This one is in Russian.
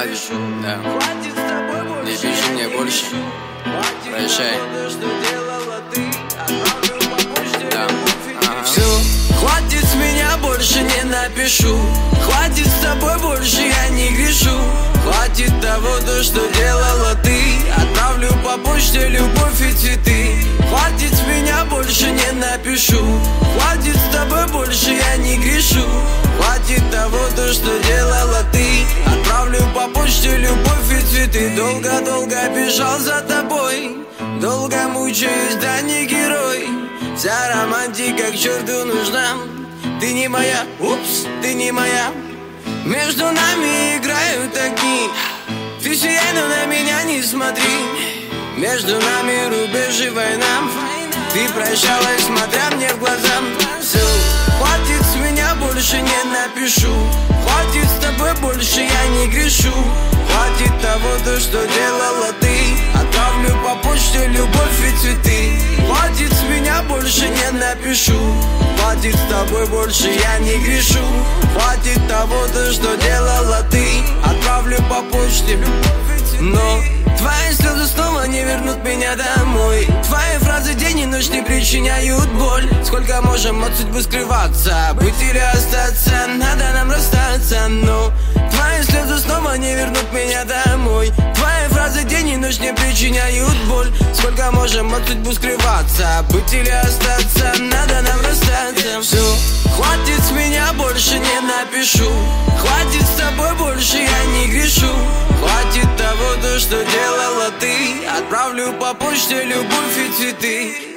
Хватит, да. Не пиши мне больше. Прощай. Да. Все, хватит с меня, больше не напишу. Хватит с тобой, больше я не грешу. Хватит того, то, что делала ты. Отправлю по почте любовь и цветы. Хватит с меня, больше не напишу. Хватит с тобой, больше я не грешу. Хватит того, то, что делала ты. Отправлю по почте любовь и цветы. Долго-долго бежал за тобой, долго мучаюсь, да не герой. Вся романтика к черту нужна. Ты не моя, упс, ты не моя. Между нами играют огни. Ты сияй, но на меня не смотри. Между нами рубеж и война. Ты прощалась, смотря мне в глаза. Все, хватит с меня, больше не напишу. Хватит с тобой, больше я не грешу. Хватит того, то, что делала ты. Отправлю по почте любовь и цветы. Хватит с меня, больше не напишу. Хватит с тобой, больше я не грешу. Хватит того, то, что делала ты. Отправлю по почте любовь и цветы. Но твои слезы снова не вернут меня домой. Твои фразы день и ночь не причиняют боль. Сколько можем от судьбы скрываться? Быть или остаться? Надо нам расстаться. Но твои слезы снова не вернут меня домой. Твои фразы день и ночь не причиняют боль. Сколько можем от судьбы скрываться? Быть или остаться? Надо нам расстаться. Все, хватит с меня, больше не напишу. Хватит с тобой, больше я не грешу. Хватит того, то, что делала ты. Отправлю по почте любовь и цветы.